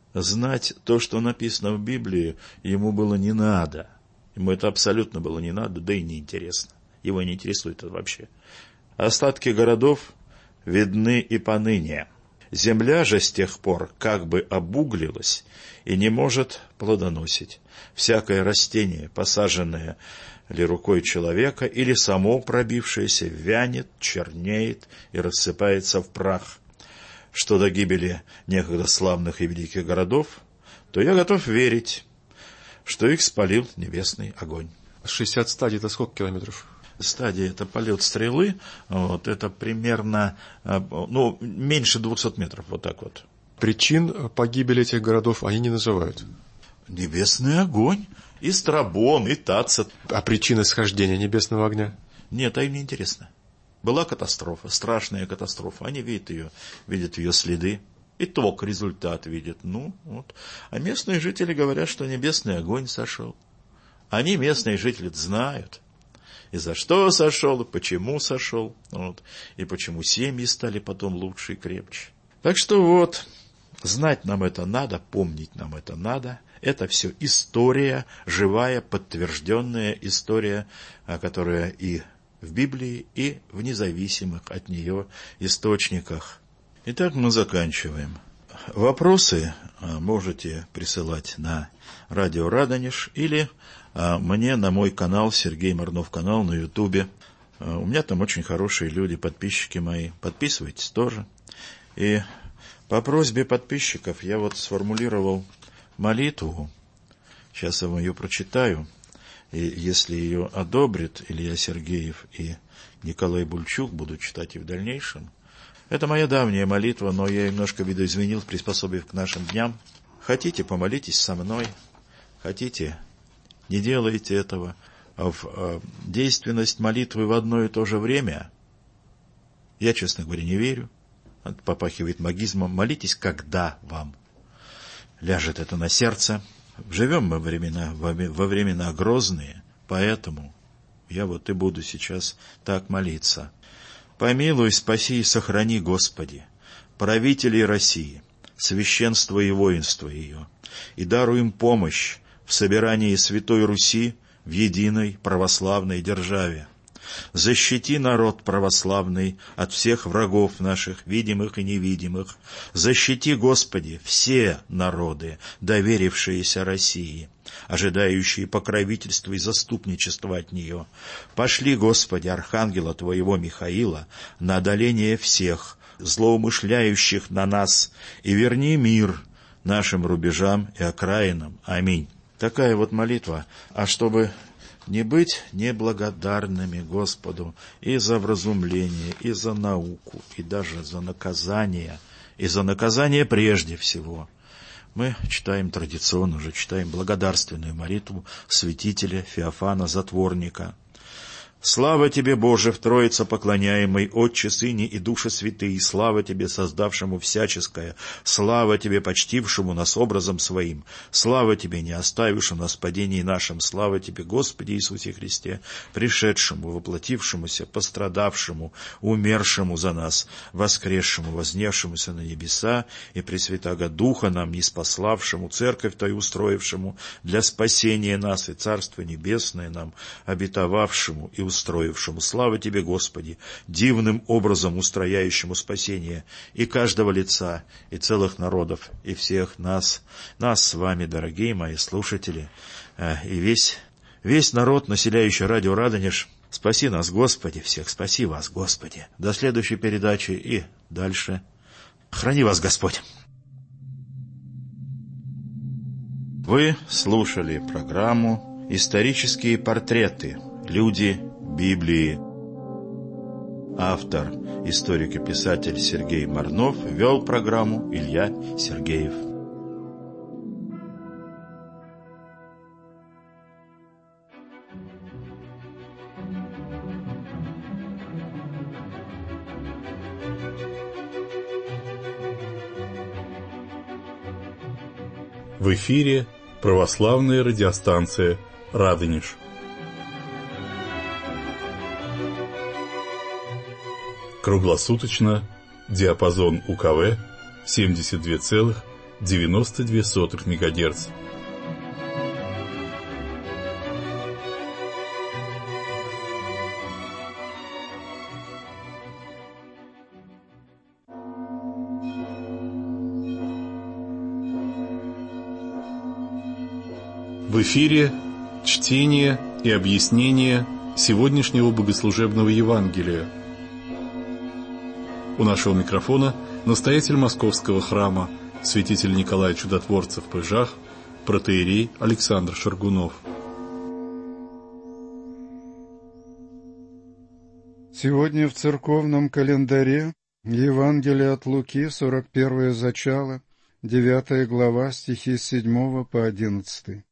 Знать то, что написано в Библии, ему было не надо. Ему это абсолютно было не надо, да и не интересно. Его не интересует это вообще. Остатки городов видны и поныне. Земля же с тех пор как бы обуглилась и не может плодоносить. Всякое растение, посаженное ли рукой человека, или само пробившееся, вянет, чернеет и рассыпается в прах. Что до гибели некогда славных и великих городов, то я готов верить, что их спалил небесный огонь. шестьдесят стадий — это сколько километров? Стадия — это полет стрелы, вот, это примерно, ну, меньше двухсот метров, вот так вот. Причин погибели этих городов они не называют. Небесный огонь, и Страбон, и Тацит. А причины схождения небесного огня? Нет, а им не интересно. Была катастрофа, страшная катастрофа, они видят ее, видят ее следы, итог, результат видят, ну, вот. А местные жители говорят, что небесный огонь сошел. Они, местные жители, знают, и за что сошел, и почему сошел, вот, и почему семьи стали потом лучше и крепче. Так что вот, знать нам это надо, помнить нам это надо. Это все история, живая, подтвержденная история, которая и в Библии, и в независимых от нее источниках. Итак, мы заканчиваем. Вопросы можете присылать на радио Радонеж или мне на мой канал, Сергей Марнов канал на Ютубе. У меня там очень хорошие люди, подписчики мои. Подписывайтесь тоже. И по просьбе подписчиков я вот сформулировал молитву. Сейчас я вам ее прочитаю. И если ее одобрит Илья Сергеев и Николай Бульчук, буду читать и в дальнейшем. Это моя давняя молитва, но я немножко видоизменил, приспособив к нашим дням. Хотите, помолитесь со мной. Хотите, не делайте этого. А в э, действенность молитвы в одно и то же время я, честно говоря, не верю. Это попахивает магизмом. Молитесь, когда вам ляжет это на сердце. Живем мы времена, во, во времена грозные, поэтому я вот и буду сейчас так молиться. Помилуй, спаси и сохрани, Господи, правителей России, священство и воинство ее, и даруй им помощь в собирании Святой Руси в единой православной державе. Защити народ православный от всех врагов наших, видимых и невидимых. Защити, Господи, все народы, доверившиеся России, ожидающие покровительства и заступничества от нее. Пошли, Господи, архангела Твоего Михаила на одоление всех, злоумышляющих на нас, и верни мир нашим рубежам и окраинам. Аминь. Такая вот молитва. А чтобы не быть неблагодарными Господу и за вразумление, и за науку, и даже за наказание, и за наказание прежде всего, мы читаем традиционно, уже читаем благодарственную молитву святителя Феофана Затворника. Слава Тебе, Боже, в Троице поклоняемый, Отче, Сыне и Душе Святые, слава Тебе, создавшему всяческое, слава Тебе, почтившему нас образом Своим, слава Тебе, не оставившему нас в падении нашим, слава Тебе, Господи Иисусе Христе, пришедшему, воплотившемуся, пострадавшему, умершему за нас, воскресшему, вознесшемуся на небеса, и Пресвятаго Духа нам, ниспославшему, Церковь Твою устроившему, для спасения нас и Царство Небесное нам, обетовавшему и устроившему. Слава Тебе, Господи, дивным образом устрояющему спасение и каждого лица, и целых народов, и всех нас, нас с вами, дорогие мои слушатели, и весь, весь народ, населяющий радио Радонеж. Спаси нас, Господи, всех спаси вас, Господи. До следующей передачи и дальше. Храни вас, Господь. Вы слушали программу «Исторические портреты. Люди Библии». Автор, историк и писатель Сергей Марнов, вел программу Илья Сергеев. В эфире православная радиостанция «Радонеж». Круглосуточно, диапазон УКВ семьдесят два целых девяносто две сотых МГц. В эфире чтение и объяснение сегодняшнего богослужебного Евангелия. У нашего микрофона настоятель Московского храма, святитель Николай Чудотворцев Пыжах, протоиерей Александр Шаргунов. Сегодня в церковном календаре Евангелие от Луки, сорок первое зачало, девятая глава, стихи с седьмого по одиннадцатый.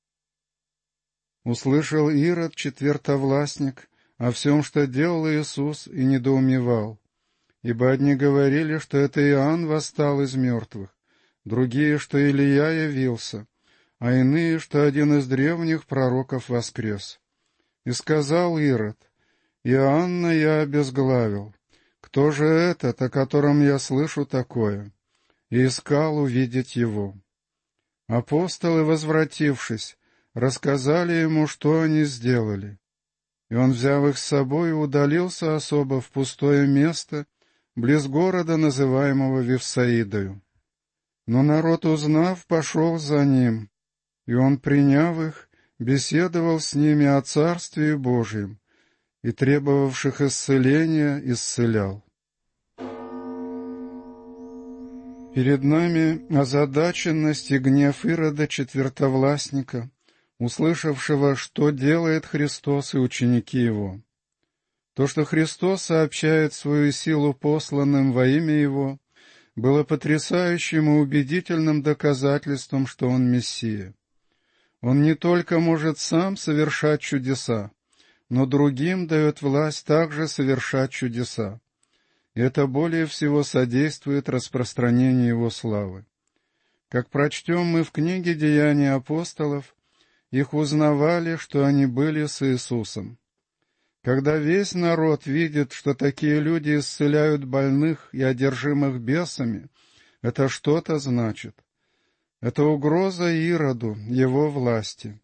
Услышал Ирод, четвертовластник, о всем, что делал Иисус, и недоумевал. Ибо одни говорили, что это Иоанн восстал из мертвых, другие, что Илия явился, а иные, что один из древних пророков воскрес. И сказал Ирод: «Иоанна я обезглавил. Кто же этот, о котором я слышу такое?» И искал увидеть его. Апостолы, возвратившись, рассказали ему, что они сделали. И он, взяв их с собой, удалился особо в пустое место, близ города, называемого Вифсаидою. Но народ, узнав, пошел за ним, и он, приняв их, беседовал с ними о Царстве Божьем, и требовавших исцеления исцелял. Перед нами озадаченность и гнев Ирода четвертовластника, услышавшего, что делает Христос и ученики Его. То, что Христос сообщает свою силу посланным во имя Его, было потрясающим и убедительным доказательством, что Он Мессия. Он не только может сам совершать чудеса, но другим дает власть также совершать чудеса. И это более всего содействует распространению Его славы. Как прочтем мы в книге «Деяния апостолов», их узнавали, что они были с Иисусом. Когда весь народ видит, что такие люди исцеляют больных и одержимых бесами, это что-то значит. Это угроза Ироду, его власти.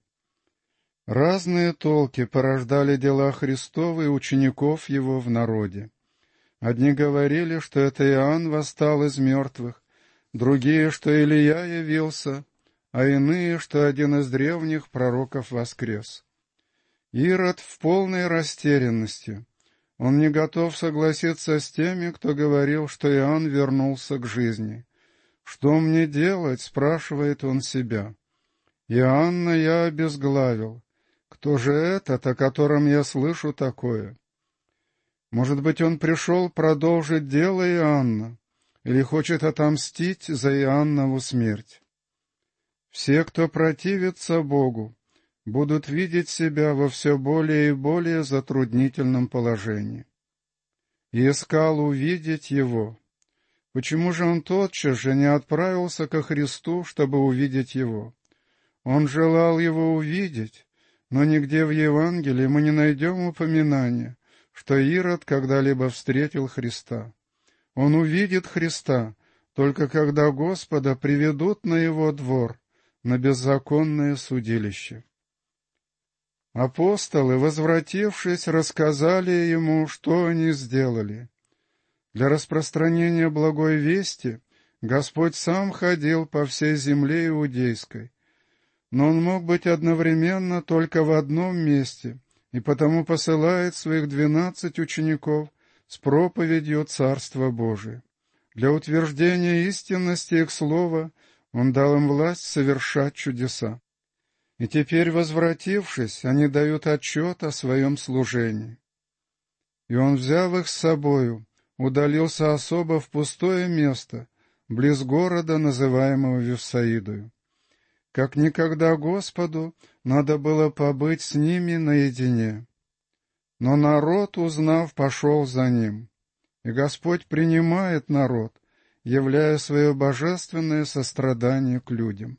Разные толки порождали дела Христова и учеников его в народе. Одни говорили, что это Иоанн восстал из мертвых, другие, что Илия явился, а иные, что один из древних пророков воскрес. Ирод в полной растерянности. Он не готов согласиться с теми, кто говорил, что Иоанн вернулся к жизни. «Что мне делать?» — спрашивает он себя. «Иоанна я обезглавил. Кто же этот, о котором я слышу такое?» Может быть, он пришел продолжить дело Иоанна или хочет отомстить за Иоаннову смерть. Все, кто противится Богу, будут видеть себя во все более и более затруднительном положении. И искал увидеть Его. Почему же он тотчас же не отправился ко Христу, чтобы увидеть Его? Он желал Его увидеть, но нигде в Евангелии мы не найдем упоминания, что Ирод когда-либо встретил Христа. Он увидит Христа, только когда Господа приведут на Его двор, на беззаконное судилище. Апостолы, возвратившись, рассказали ему, что они сделали. Для распространения благой вести Господь сам ходил по всей земле иудейской, но Он мог быть одновременно только в одном месте, и потому посылает своих двенадцать учеников с проповедью Царства Божия. Для утверждения истинности их слова Он дал им власть совершать чудеса. И теперь, возвратившись, они дают отчет о своем служении. И он, взяв их с собою, удалился особо в пустое место, близ города, называемого Вифсаидою. Как никогда Господу надо было побыть с ними наедине. Но народ, узнав, пошел за ним. И Господь принимает народ, являя свое божественное сострадание к людям.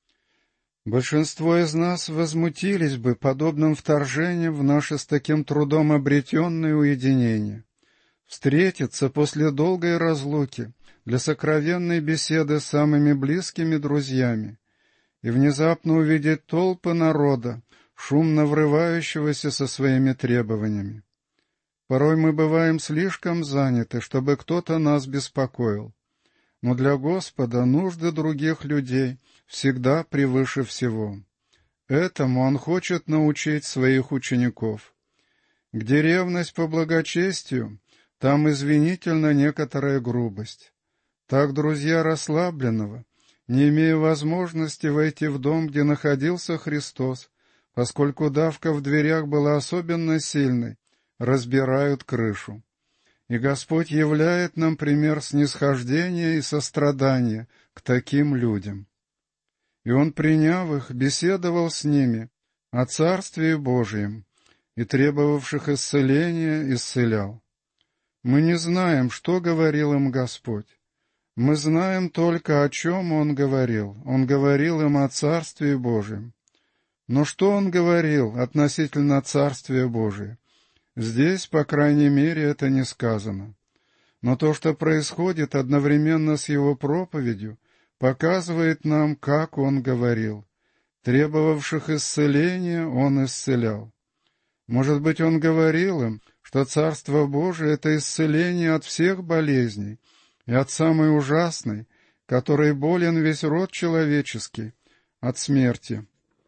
Большинство из нас возмутились бы подобным вторжением в наше с таким трудом обретенное уединение. Встретиться после долгой разлуки для сокровенной беседы с самыми близкими друзьями и внезапно увидеть толпы народа, шумно врывающегося со своими требованиями. Порой мы бываем слишком заняты, чтобы кто-то нас беспокоил. Но для Господа нужды других людей всегда превыше всего. Этому Он хочет научить своих учеников. Где ревность по благочестию, там извинительна некоторая грубость. Так друзья расслабленного, не имея возможности войти в дом, где находился Христос, поскольку давка в дверях была особенно сильной, разбирают крышу. И Господь являет нам пример снисхождения и сострадания к таким людям. И Он, приняв их, беседовал с ними о Царстве Божьем, и требовавших исцеления исцелял. Мы не знаем, что говорил им Господь. Мы знаем только, о чем Он говорил. Он говорил им о Царстве Божьем. Но что Он говорил относительно Царствия Божия? Здесь, по крайней мере, это не сказано. Но то, что происходит одновременно с Его проповедью, показывает нам, как Он говорил. Требовавших исцеления Он исцелял. Может быть, Он говорил им, что Царство Божие — это исцеление от всех болезней и от самой ужасной, которой болен весь род человеческий, от смерти.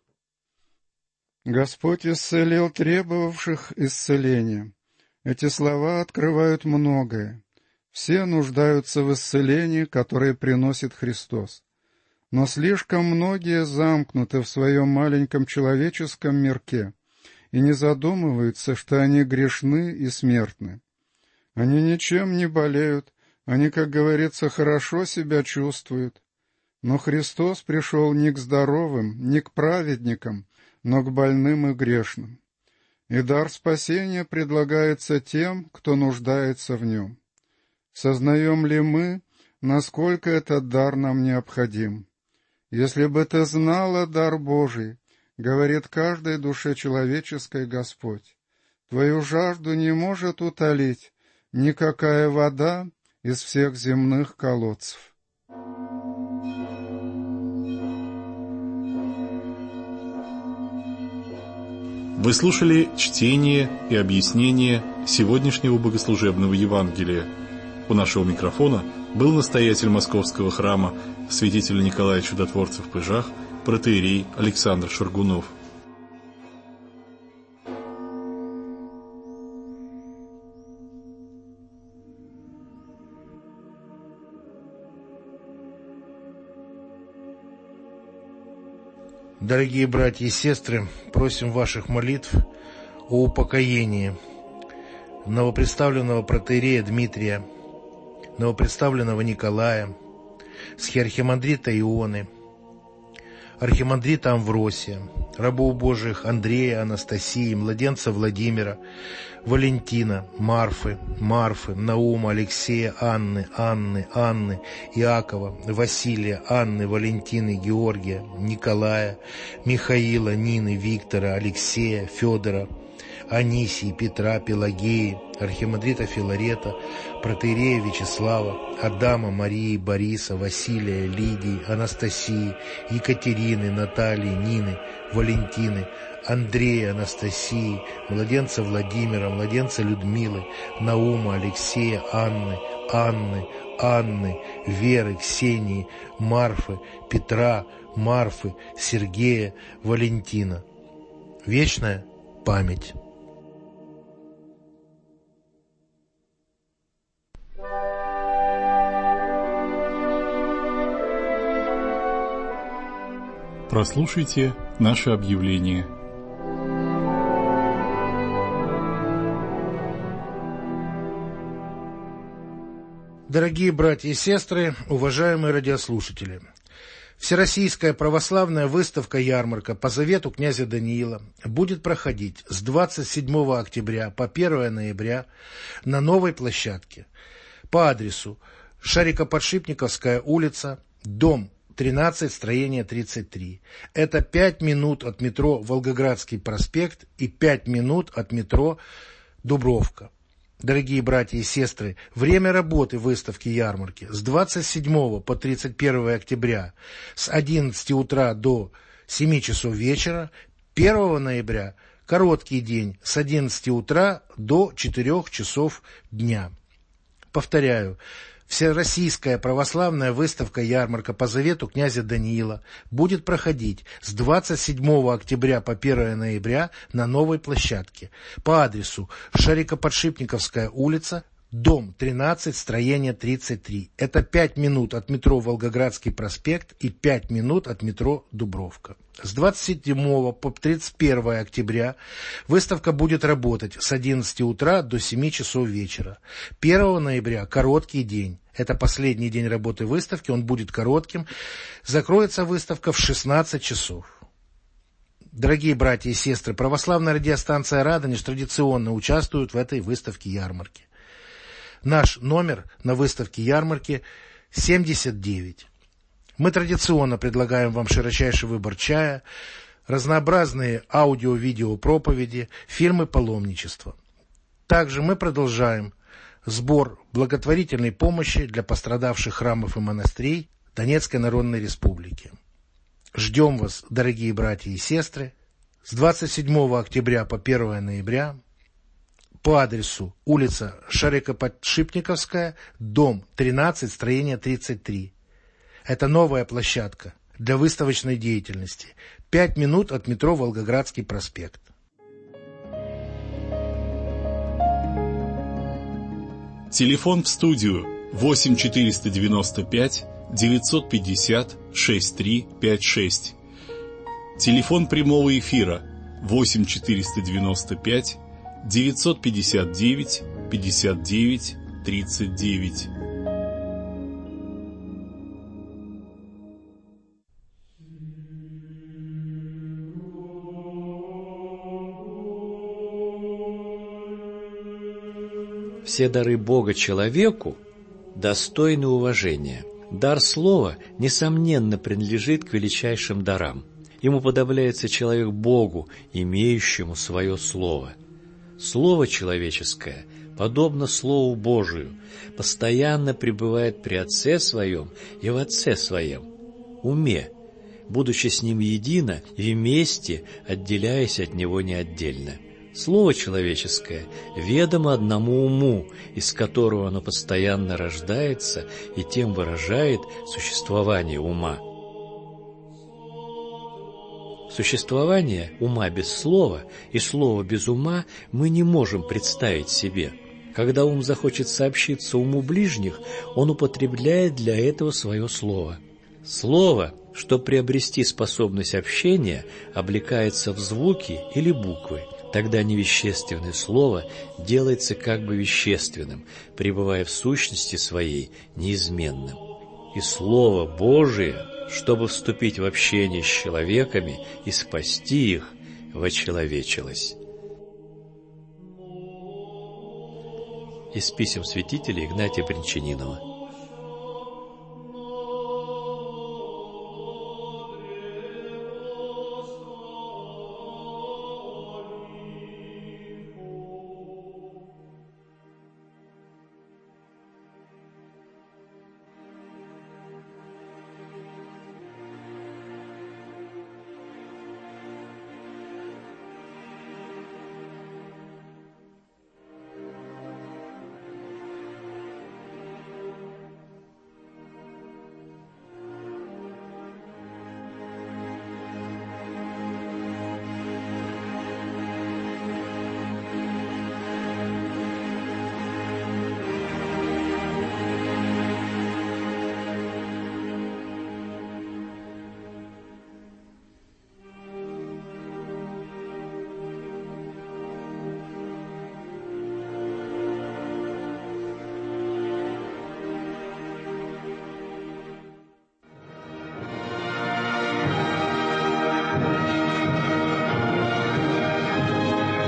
Господь исцелил требовавших исцеления. Эти слова открывают многое. Все нуждаются в исцелении, которое приносит Христос. Но слишком многие замкнуты в своем маленьком человеческом мирке и не задумываются, что они грешны и смертны. Они ничем не болеют, они, как говорится, хорошо себя чувствуют. Но Христос пришел не к здоровым, не к праведникам, но к больным и грешным. И дар спасения предлагается тем, кто нуждается в нем. Сознаем ли мы, насколько этот дар нам необходим? Если бы ты знала дар Божий, говорит каждой душе человеческой Господь, твою жажду не может утолить никакая вода из всех земных колодцев. Вы слушали чтение и объяснение сегодняшнего богослужебного Евангелия. У нашего микрофона был настоятель Московского храма святитель Николай Чудотворцев в Пыжах, протоиерей Александр Шаргунов. Дорогие братья и сестры, просим ваших молитв о упокоении новопредставленного протоиерея Дмитрия, новопредставленного Николая, схиархимандрита Ионы, архимандрита Амвросия, рабов Божиих Андрея, Анастасии, младенца Владимира, Валентина, Марфы, Марфы, Наума, Алексея, Анны, Анны, Анны, Иакова, Василия, Анны, Валентины, Георгия, Николая, Михаила, Нины, Виктора, Алексея, Федора, Анисии, Петра, Пелагеи, архимандрита Филарета, протоиерея Вячеслава, Адама, Марии, Бориса, Василия, Лидии, Анастасии, Екатерины, Натальи, Нины, Валентины, Андрея, Анастасии, младенца Владимира, младенца Людмилы, Наума, Алексея, Анны, Анны, Анны, Веры, Ксении, Марфы, Петра, Марфы, Сергея, Валентина. Вечная память. Прослушайте наше объявление. Дорогие братья и сестры, уважаемые радиослушатели, Всероссийская православная выставка-ярмарка по завету князя Даниила будет проходить с двадцать седьмого октября по первое ноября на новой площадке по адресу Шарико-Подшипниковская улица, дом тринадцать, строение тридцать три. Это пять минут от метро Волгоградский проспект и пять минут от метро Дубровка. Дорогие братья и сестры, время работы выставки-ярмарки с двадцать седьмого по тридцать первое октября с одиннадцати утра до семи часов вечера, первого ноября короткий день с одиннадцати утра до четырёх часов дня. Повторяю, Всероссийская православная выставка-ярмарка по завету князя Даниила будет проходить с двадцать седьмого октября по первое ноября на новой площадке по адресу Шарико-Подшипниковская улица, дом тринадцать, строение тридцать три. Это пять минут от метро Волгоградский проспект и пять минут от метро Дубровка. С двадцать седьмого по тридцать первое октября выставка будет работать с одиннадцати утра до семи часов вечера. первого ноября короткий день. Это последний день работы выставки, он будет коротким. Закроется выставка в шестнадцать часов. Дорогие братья и сестры, православная радиостанция «Радонеж» традиционно участвует в этой выставке-ярмарке. Наш номер на выставке-ярмарке семьдесят девять. Мы традиционно предлагаем вам широчайший выбор чая, разнообразные аудио-видео проповеди, фильмы паломничества. Также мы продолжаем сбор благотворительной помощи для пострадавших храмов и монастырей Донецкой Народной Республики. Ждем вас, дорогие братья и сестры, с двадцать седьмого октября по первое ноября по адресу улица Шарико-Подшипниковская, дом тринадцать, строение тридцать три. Это новая площадка для выставочной деятельности. Пять минут от метро Волгоградский проспект. Телефон в студию восемь четыреста девяносто пять девятьсот пятьдесят шестьдесят три пятьдесят шесть. Телефон прямого эфира восемь четыреста девяносто пять девятьсот пятьдесят девять пятьдесят девять тридцать девять. Все дары Бога человеку достойны уважения. Дар слова, несомненно, принадлежит к величайшим дарам. Ему подобляется человек Богу, имеющему свое слово. Слово человеческое, подобно Слову Божию, постоянно пребывает при Отце Своем и в Отце Своем, уме, будучи с Ним едино и вместе, отделяясь от Него неотдельно. Слово человеческое ведомо одному уму, из которого оно постоянно рождается и тем выражает существование ума. Существование ума без слова и слова без ума мы не можем представить себе. Когда ум захочет сообщиться уму ближних, он употребляет для этого свое слово. Слово, чтобы приобрести способность общения, облекается в звуки или буквы. Тогда невещественное слово делается как бы вещественным, пребывая в сущности своей неизменным. И Слово Божие, чтобы вступить в общение с человеками и спасти их, вочеловечилось. Из писем святителя Игнатия Бринчанинова.